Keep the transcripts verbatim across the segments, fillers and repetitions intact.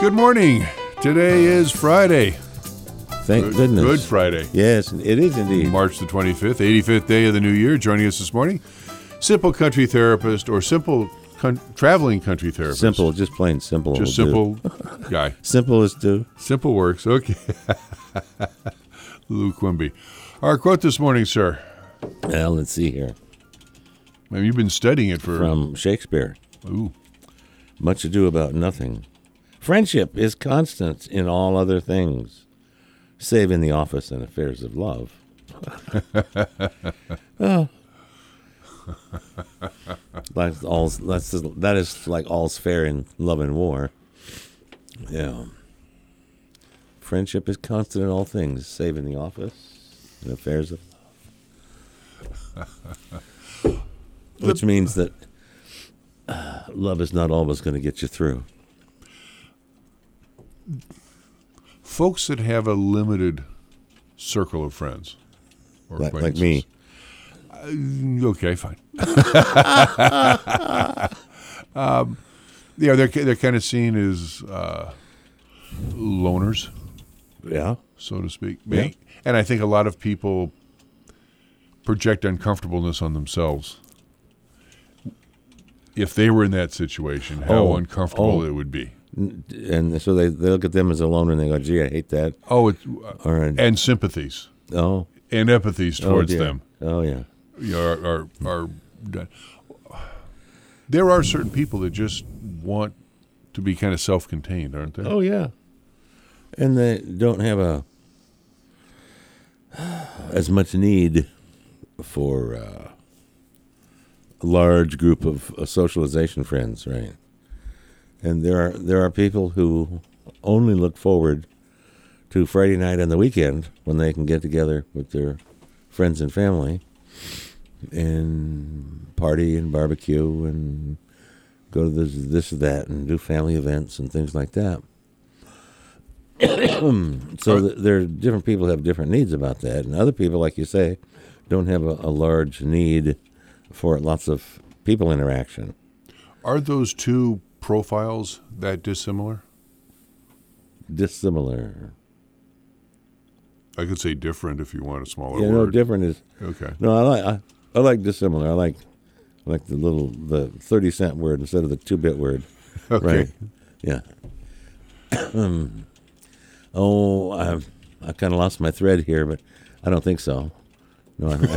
Good morning. Today is Friday. Thank Good, goodness. Good Friday. Yes, it is indeed. March the twenty-fifth, eighty-fifth day of the new year. Joining us this morning, Simple Country Therapist or Simple con- Traveling Country Therapist. Simple, just plain simple. Just will simple do. guy. Simple as do. Simple works. Okay. Lou Quimby. Our quote this morning, sir. Well, let's see here. I mean, you've been studying it for... From Shakespeare. Ooh. Much ado about nothing. Friendship is constant in all other things, save in the office and affairs of love. Oh. That's all, that's, that is like all's fair in love and war. Yeah. Friendship is constant in all things, save in the office and affairs of love. Which means that uh, love is not always going to get you through. Folks that have a limited circle of friends. Or Like, like me. Uh, okay, fine. um, yeah, they're, they're kind of seen as uh, loners. Yeah. So to speak. Yeah. And I think a lot of people project uncomfortableness on themselves. If they were in that situation, how Oh, uncomfortable oh. it would be. And so they, they look at them as a loner and they go, gee, I hate that. Oh, it's, uh, Or, and sympathies oh, and empathies oh, towards dear. them. Oh, yeah. You know, are, are, are done. There are certain people that just want to be kind of self-contained, aren't there? Oh, yeah. And they don't have a as much need for uh, a large group of uh, socialization friends, right? And there are there are people who only look forward to Friday night and the weekend when they can get together with their friends and family and party and barbecue and go to this, this or that and do family events and things like that. So th- there are different people have different needs about that, and other people, like you say, don't have a, a large need for lots of people interaction. Are those two profiles that dissimilar? Dissimilar. I could say different if you want a smaller Yeah, word. no, different is. Okay. No, I like I, I like dissimilar. I like I like the little the thirty cent word instead of the two bit word. Okay. Right. Yeah. um, oh, I've I kind of lost my thread here, but I don't think so. No, I,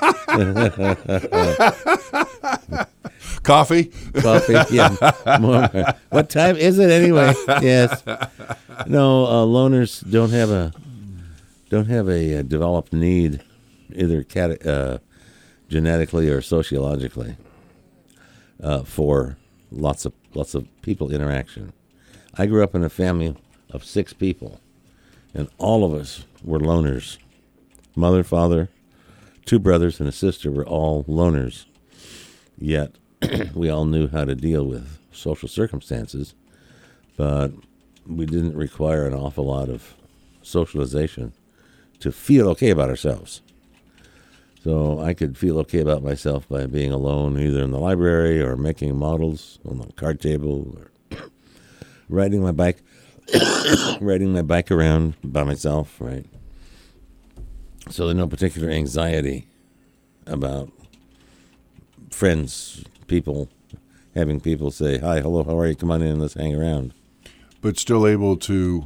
I think Coffee? coffee. Yeah. More. What time is it anyway? Yes. No, uh, loners don't have a don't have a, uh developed need, either cat, uh, genetically or sociologically, uh, for lots of lots of people interaction. I grew up in a family of six people, and all of us were loners. Mother, father, two brothers, and a sister were all loners. Yet we all knew how to deal with social circumstances, but we didn't require an awful lot of socialization to feel okay about ourselves. So I could feel okay about myself by being alone, either in the library or making models on the card table, or riding my bike, riding my bike around by myself, right? So there's no particular anxiety about friends, people, having people say, hi, hello, how are you? Come on in, let's hang around. But still able to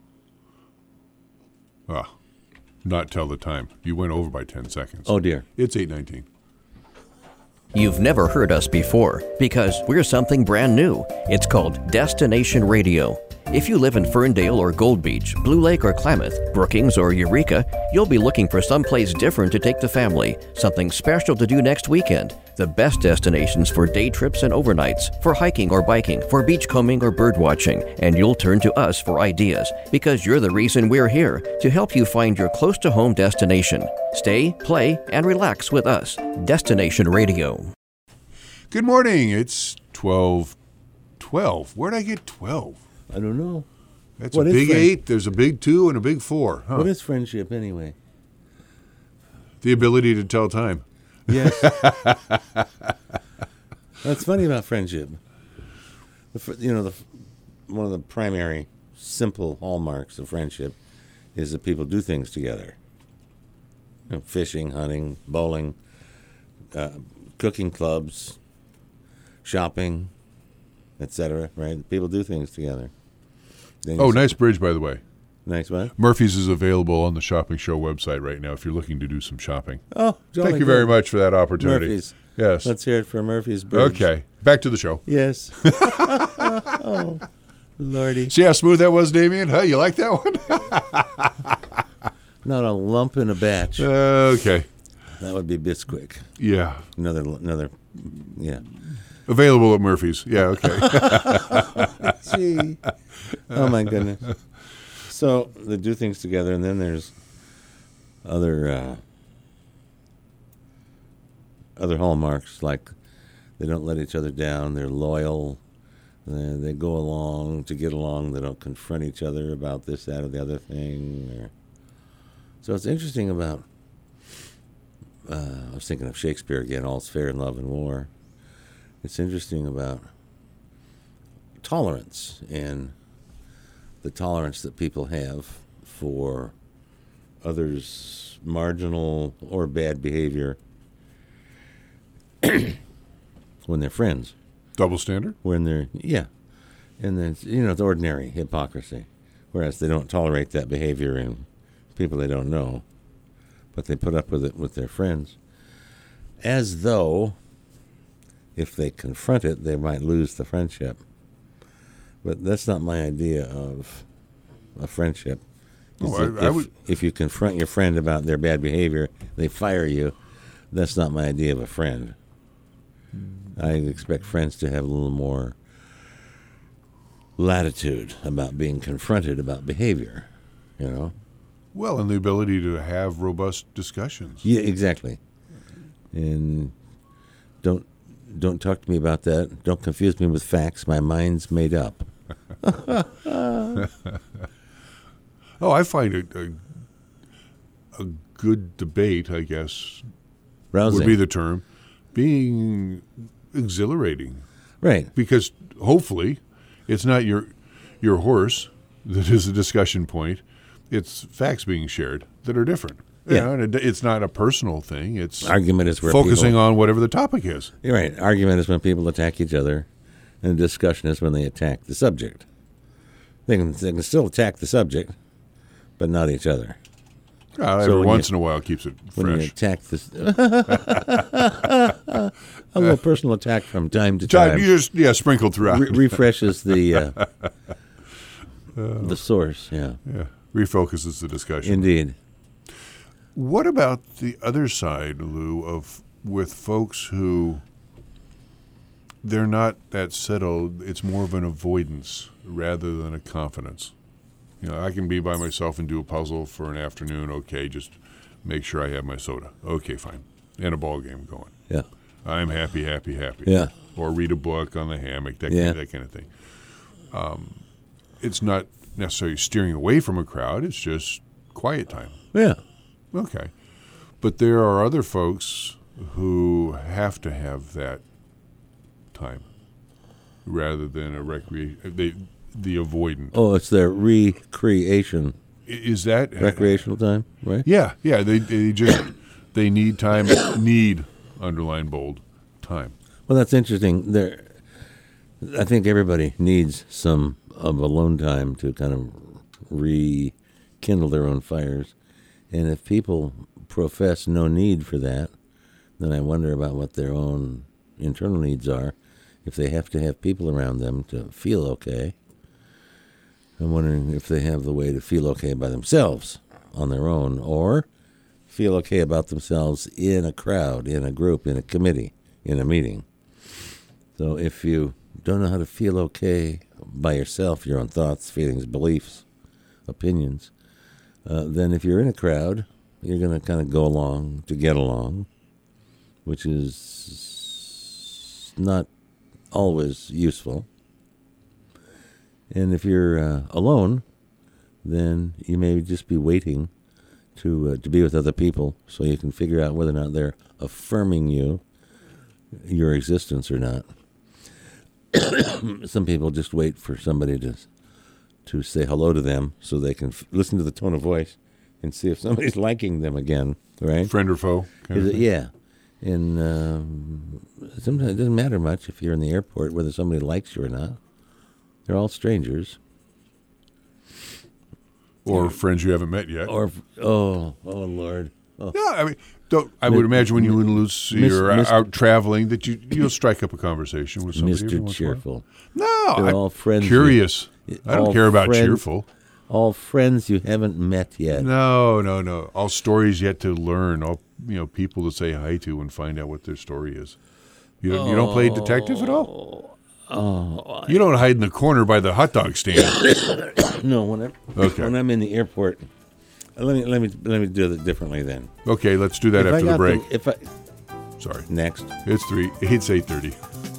ah, not tell the time. You went over by ten seconds. Oh, dear. It's eight nineteen. You've never heard us before because we're something brand new. It's called Destination Radio. If you live in Ferndale or Gold Beach, Blue Lake or Klamath, Brookings or Eureka, you'll be looking for someplace different to take the family, something special to do next weekend. The best destinations for day trips and overnights, for hiking or biking, for beachcombing or bird watching, and you'll turn to us for ideas because you're the reason we're here, to help you find your close-to-home destination. Stay, play, and relax with us. Destination Radio. Good morning. It's twelve twelve. Where'd I get twelve? I don't know. That's What a is big friend- eight, there's a big two, and a big four. Huh? What is friendship anyway? The ability to tell time. Yes. That's funny about friendship. The, fr- you know, the, one of the primary simple hallmarks of friendship is that people do things together. You know, fishing, hunting, bowling, uh, cooking clubs, shopping, et cetera. Right? People do things together. Then Oh, you- nice bridge, by the way. Nice one. Murphy's is available on the Shopping Show website right now if you're looking to do some shopping. Oh, jolly Thank you good. very much for that opportunity. Murphy's. Yes. Let's hear it for Murphy's Bridge. Okay. Back to the show. Yes. Oh, Lordy. See how smooth that was, Damien? Huh? You like that one? Not a lump in a batch. Okay. That would be Bisquick. Yeah. Another, another, yeah. Available at Murphy's. Yeah, okay. Gee. Oh, my goodness. So they do things together, and then there's other uh, other hallmarks, like they don't let each other down, they're loyal, they, they go along to get along, they don't confront each other about this, that, or the other thing. Or... So it's interesting about, uh, I was thinking of Shakespeare again, all's fair in love and war. It's interesting about tolerance and the tolerance that people have for others' marginal or bad behavior when they're friends. Double standard? When they're, yeah. And then, you know, it's ordinary hypocrisy. Whereas they don't tolerate that behavior in people they don't know, but they put up with it with their friends. As though, if they confront it, they might lose the friendship. But that's not my idea of a friendship. Oh, Is I- I if, would- if you confront your friend about their bad behavior, they fire you, that's not my idea of a friend. I expect friends to have a little more latitude about being confronted about behavior, you know? Well, and the ability to have robust discussions. Yeah, exactly. And don't don't talk to me about that. Don't confuse me with facts. My mind's made up. Oh, I find it a, a good debate, I guess, Rousing. would be the term, being exhilarating. Right. Because hopefully it's not your your horse that is a discussion point. It's facts being shared that are different. You Yeah. know, and it, it's not a personal thing. It's Argument is where focusing people, on whatever the topic is. You're right. Argument is when people attack each other, and discussion is when they attack the subject. They can, they can still attack the subject, but not each other. Uh, So every when once you- in a while it keeps it When you fresh. attack this, a little personal attack from time to Time, time you just yeah, sprinkled throughout. re- refreshes the uh, the source. Yeah, yeah, refocuses the discussion. indeed. What about the other side, Lou, of with folks who they're not that settled? It's more of an avoidance rather than a confidence. You know, I can be by myself and do a puzzle for an afternoon. Okay, just make sure I have my soda. Okay, fine, and a ball game going. Yeah, I'm happy, happy, happy. Yeah. Or read a book on the hammock, that, Yeah. kind, that kind of thing. Um, it's not necessarily steering away from a crowd. It's just quiet time. yeah. Okay. But there are other folks who have to have that time rather than a recreation. They, the avoidant. Oh, it's their recreation, I- Is that recreational time, right? Yeah, yeah. They they just they need time. Need underline bold time. Well, that's interesting. There, I think everybody needs some of alone time to kind of rekindle their own fires. And if people profess no need for that, then I wonder about what their own internal needs are. If they have to have people around them to feel okay, I'm wondering if they have the way to feel okay by themselves on their own, or feel okay about themselves in a crowd, in a group, in a committee, in a meeting. So if you don't know how to feel okay by yourself, your own thoughts, feelings, beliefs, opinions, uh, then if you're in a crowd, you're going to kind of go along to get along, which is not always useful. And if you're uh, alone, then you may just be waiting to uh, to be with other people so you can figure out whether or not they're affirming you, your existence or not. some people just wait for somebody to to say hello to them so they can f- listen to the tone of voice and see if somebody's liking them again, right? Friend or foe? kind of Is it- thing? yeah. And um, sometimes it doesn't matter much if you're in the airport whether somebody likes you or not. They're all strangers. Or friends you haven't met yet. Or, oh, oh, Lord. Oh. Yeah, I mean, don't. I would imagine when you and Lucy Mis- are mis- out traveling that you you'll strike up a conversation with somebody. every Mister once in a while. Cheerful. No, They're I'm all friends. curious. I don't all care about friends. cheerful. All friends you haven't met yet. No, no, no. All stories yet to learn. All you know, people to say hi to and find out what their story is. You don't, you don't play detective at all. Oh, You don't hide in the corner by the hot dog stand. no. When I'm, Okay. when I'm in the airport, uh, let me let me let me do it differently then. Okay, let's do that If I after the got break. if I Sorry, next. it's three. It's eight thirty.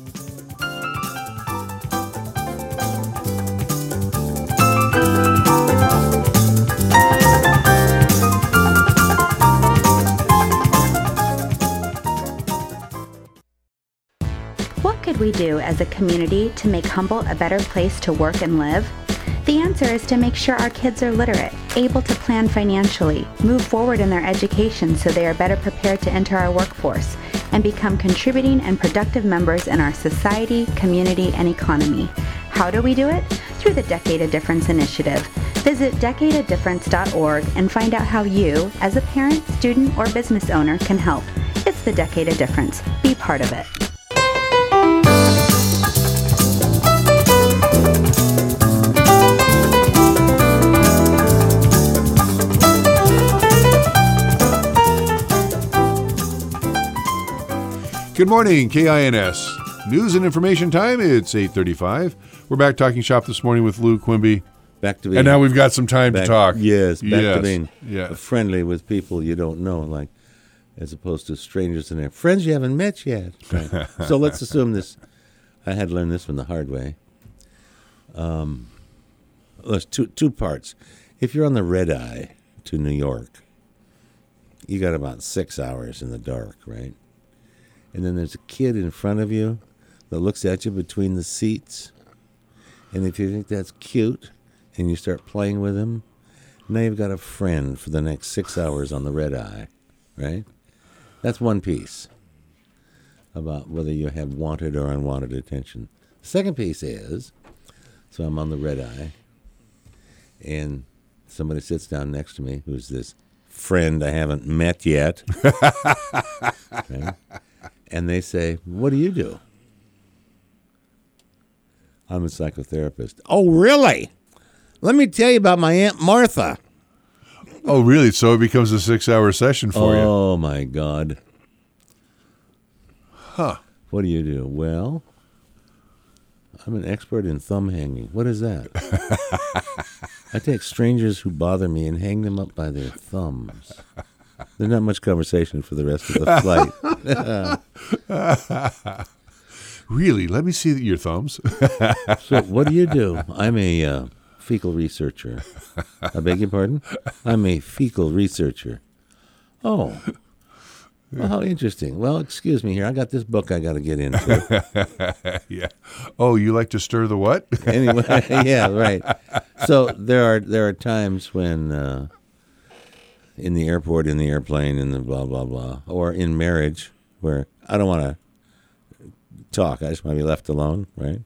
What could we do as a community to make Humboldt a better place to work and live? The answer is to make sure our kids are literate, able to plan financially, move forward in their education so they are better prepared to enter our workforce, and become contributing and productive members in our society, community, and economy. How do we do it? Through the Decade of Difference initiative. Visit decade of difference dot org and find out how you, as a parent, student, or business owner, can help. It's the Decade of Difference. Be part of it. Good morning, K I N S. News and information time. It's eight thirty-five. We're back talking shop this morning with Lou Quimby. Back to being And now we've got some time back, to talk. Yes, back Yes, to being yes. friendly with people you don't know, like as opposed to strangers and their friends you haven't met yet. Right. So let's assume this. I had to learn this one the hard way. Um, there's two two parts. If you're on the red eye to New York, you got about six hours in the dark, right? And then there's a kid in front of you that looks at you between the seats. And if you think that's cute and you start playing with him, now you've got a friend for the next six hours on the red eye, right? That's one piece about whether you have wanted or unwanted attention. The second piece is, so I'm on the red eye, and somebody sits down next to me who's this friend I haven't met yet. Okay? And they say, what do you do? I'm a psychotherapist. Oh, really? Let me tell you about my Aunt Martha. Oh, really? So it becomes a six-hour session for you. Oh, my God. Huh. What do you do? Well, I'm an expert in thumb hanging. What is that? I take strangers who bother me and hang them up by their thumbs. There's not much conversation for the rest of the flight. Really? Let me see your thumbs. So what do you do? I'm a uh, fecal researcher. I beg your pardon? I'm a fecal researcher. Oh. Well, how interesting. Well, excuse me here. I got this book I got to get into. Yeah. Oh, you like to stir the what? Anyway, yeah, right. So there are there are times when uh, in the airport, in the airplane, in the blah, blah, blah, or in marriage where I don't want to talk. I just want to be left alone, right?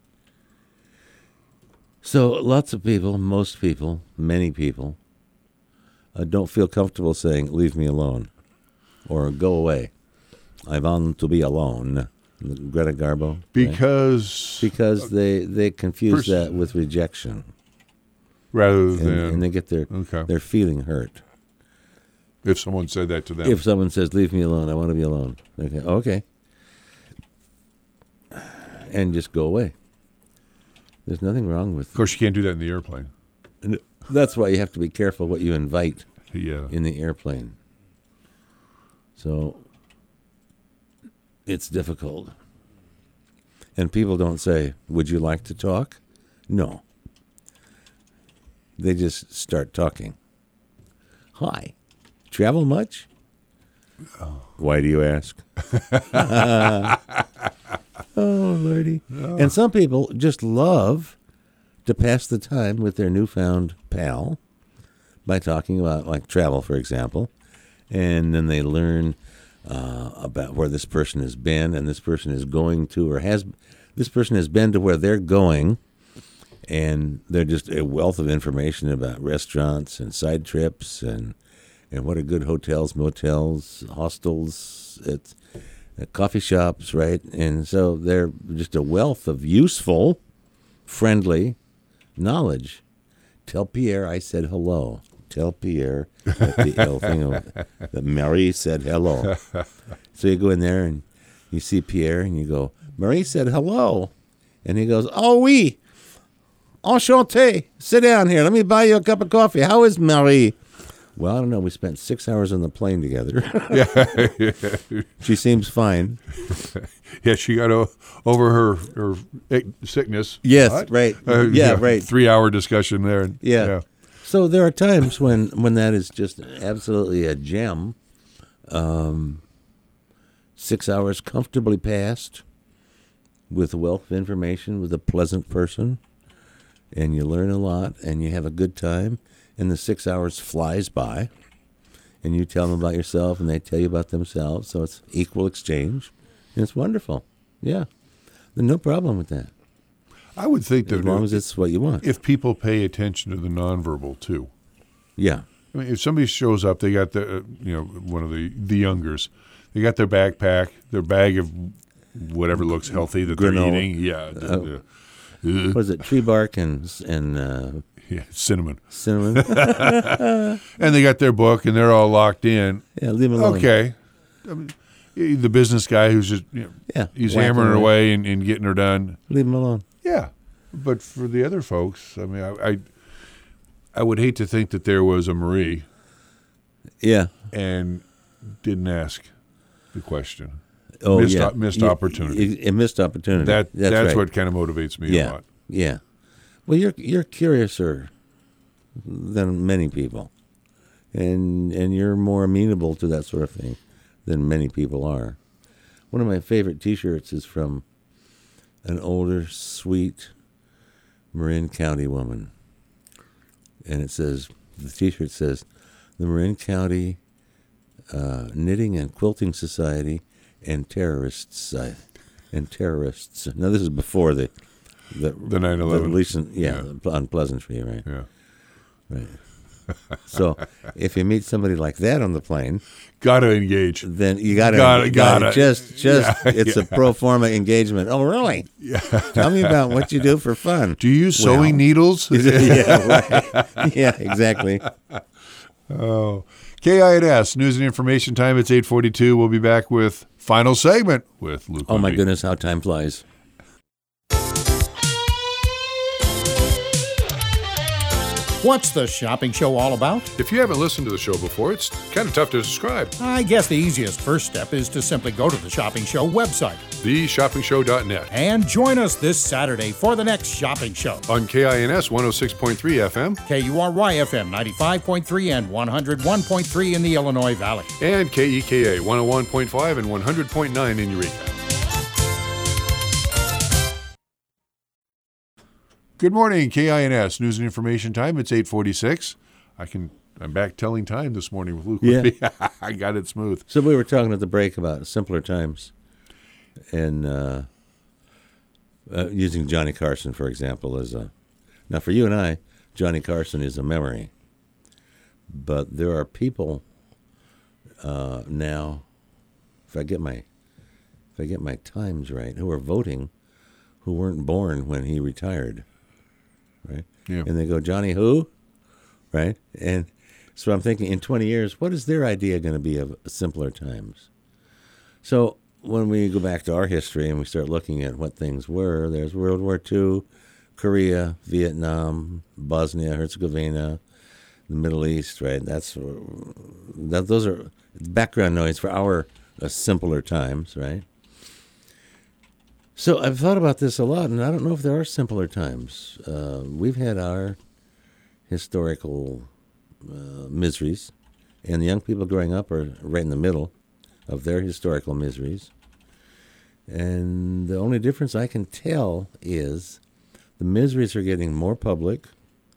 So lots of people, most people, many people, uh, don't feel comfortable saying, leave me alone, or go away. I want to be alone. Greta Garbo. Right? Because Because they, they confuse Pers- that with rejection. rather And, than and they get their, Okay. their feeling hurt. if someone said that to them. If someone says, leave me alone, I want to be alone. Okay, okay. And just go away. There's nothing wrong with of course, you can't do that in the airplane. And that's why you have to be careful what you invite Yeah. in the airplane. So it's difficult. And people don't say, would you like to talk? No. They just start talking. Hi. Travel much? Oh. Why do you ask? Oh, Lordy. Oh. And some people just love to pass the time with their newfound pal by talking about, like, travel, for example. And then they learn uh, about where this person has been and this person is going to, or has, this person has been to where they're going. And they're just a wealth of information about restaurants and side trips and and what are good hotels, motels, hostels, it's, uh, coffee shops, right? And so they're just a wealth of useful, friendly knowledge. Tell Pierre I said hello. Tell Pierre that the L thing that Marie said hello. So you go in there and you see Pierre and you go, Marie said hello. And he goes, oh, oui. Enchanté. Sit down here. Let me buy you a cup of coffee. How is Marie? Well, I don't know. We spent six hours on the plane together. Yeah, yeah. She seems fine. Yeah, she got o- over her, her sickness. Yes, what? right. Uh, yeah, yeah, right. Three-hour discussion there. Yeah. yeah. So there are times when, when that is just absolutely a gem. Um, six hours comfortably passed with a wealth of information, with a pleasant person, and you learn a lot, and you have a good time, and the six hours flies by, and you tell them about yourself, and they tell you about themselves, so it's equal exchange, and it's wonderful. Yeah. There's no problem with that. I would think that as long as it's what you want. If people pay attention to the nonverbal too. Yeah. I mean, if somebody shows up, they got the uh, you know one of the the youngers, they got their backpack, their bag of whatever looks healthy that Granola. they're eating. Yeah. The, Uh, the, uh, what is it? Tree bark and and uh, yeah, cinnamon. cinnamon. And they got their book, and they're all locked in. Yeah, leave them alone. Okay. I mean, the business guy who's just you know, Yeah, he's whacking hammering away. away and, and getting her done. Leave them alone. Yeah, but for the other folks, I mean, I, I, I would hate to think that there was a Marie Yeah. and didn't ask the question. Oh, missed, yeah. o- missed You- opportunity. you- A missed opportunity. That that's that's right. what kind of motivates me Yeah. a lot. Yeah. Well, you're you're curiouser than many people, and and you're more amenable to that sort of thing than many people are. One of my favorite T-shirts is from an older, sweet Marin County woman, and it says the T-shirt says the Marin County uh, Knitting and Quilting Society and terrorists uh, and terrorists. Now this is before the the The nine eleven. the recent yeah, Yeah. on Pleasantry, right? Yeah. Right. So if you meet somebody like that on the plane, Got to engage. then you got to Gotta- gotta. just just Yeah, it's yeah. a pro forma engagement. Oh, really? Yeah. Tell me about what you do for fun. Do you use sewing Well, needles? yeah, right. Yeah, exactly. Oh, K I N S News and Information Time. It's eight forty-two. We'll be back with final segment with Luke. Oh my Lundy. goodness, how time flies. What's the shopping show all about? If you haven't listened to the show before, it's kind of tough to describe. I guess the easiest first step is to simply go to the Shopping Show website the shopping show dot net and join us this Saturday for the next shopping show. on K I N S one oh six point three F M K U R Y F M ninety-five point three and one oh one point three in the Illinois Valley. and K E K A one oh one point five and one hundred point nine in Eureka. Good morning, K I N S News and Information Time. It's eight forty-six. I can. I'm back telling time this morning with Luke. Yeah. I got it smooth. So we were talking at the break about simpler times, and uh, uh, using Johnny Carson, for example, as a now for you and I, Johnny Carson is a memory, but there are people uh, now. If I get my if I get my times right, who are voting, who weren't born when he retired, right? Yeah. And they go, Johnny who? Right? And so I'm thinking in twenty years, what is their idea going to be of simpler times? So when we go back to our history and we start looking at what things were, there's World War Two, Korea, Vietnam, Bosnia, Herzegovina, the Middle East, right? That's that. Those are background noise for our uh, simpler times, right? So I've thought about this a lot, and I don't know if there are simpler times. Uh, we've had our historical uh, miseries, and the young people growing up are right in the middle of their historical miseries. And the only difference I can tell is the miseries are getting more public,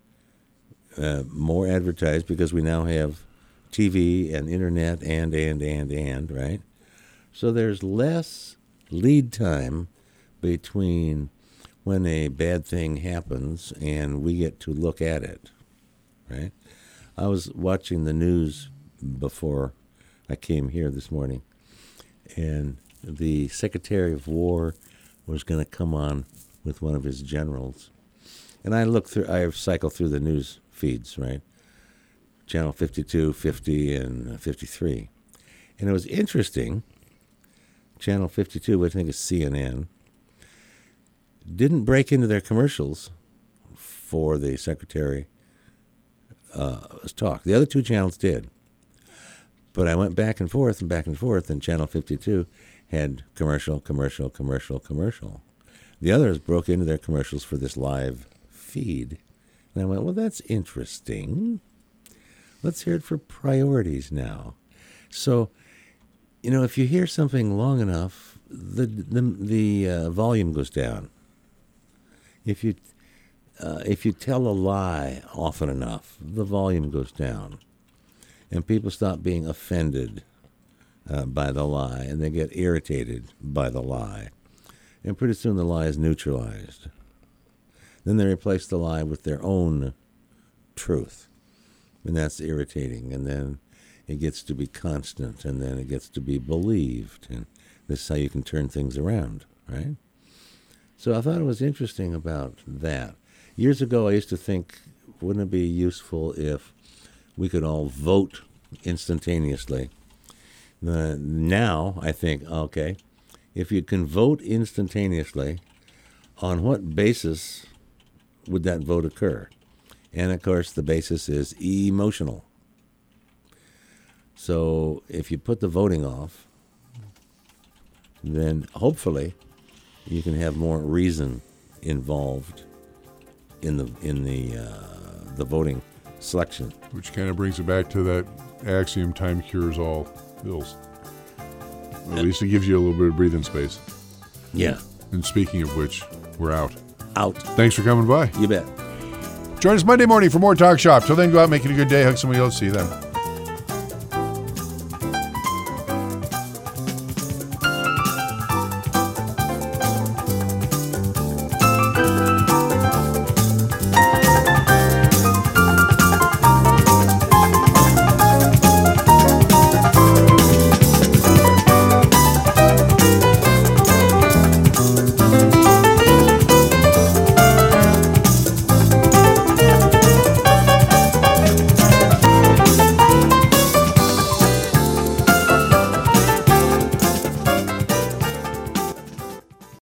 uh, more advertised, because we now have T V and internet and, and, and, and, right? So there's less lead time between when a bad thing happens and we get to look at it, right? I was watching the news before I came here this morning, and the Secretary of War was going to come on with one of his generals. And I look through, I cycle through the news feeds, right? Channel fifty-two, fifty, and fifty-three. And it was interesting. Channel fifty-two, which I think is C N N, didn't break into their commercials for the Secretary uh, talk. The other two channels did. But I went back and forth and back and forth, and Channel fifty-two had commercial, commercial, commercial, commercial. The others broke into their commercials for this live feed. And I went, well, that's interesting. Let's hear it for priorities now. So, you know, if you hear something long enough, the the, the uh, volume goes down. If you uh, if you tell a lie often enough, the volume goes down. And people stop being offended uh, by the lie, and they get irritated by the lie. And pretty soon the lie is neutralized. Then they replace the lie with their own truth. And that's irritating. And then it gets to be constant, and then it gets to be believed. And this is how you can turn things around, right? So I thought it was interesting about that. Years ago, I used to think, wouldn't it be useful if we could all vote instantaneously? Uh, now, I think, okay, if you can vote instantaneously, on what basis would that vote occur? And, of course, the basis is emotional. So if you put the voting off, then hopefully you can have more reason involved in the in the uh, the voting selection. Which kind of brings it back to that axiom, time cures all ills. At least it gives you a little bit of breathing space. Yeah. And speaking of which, we're out. Out. Thanks for coming by. You bet. Join us Monday morning for more Talk Shop. Till then, go out, make it a good day. Hug somebody else. See you then.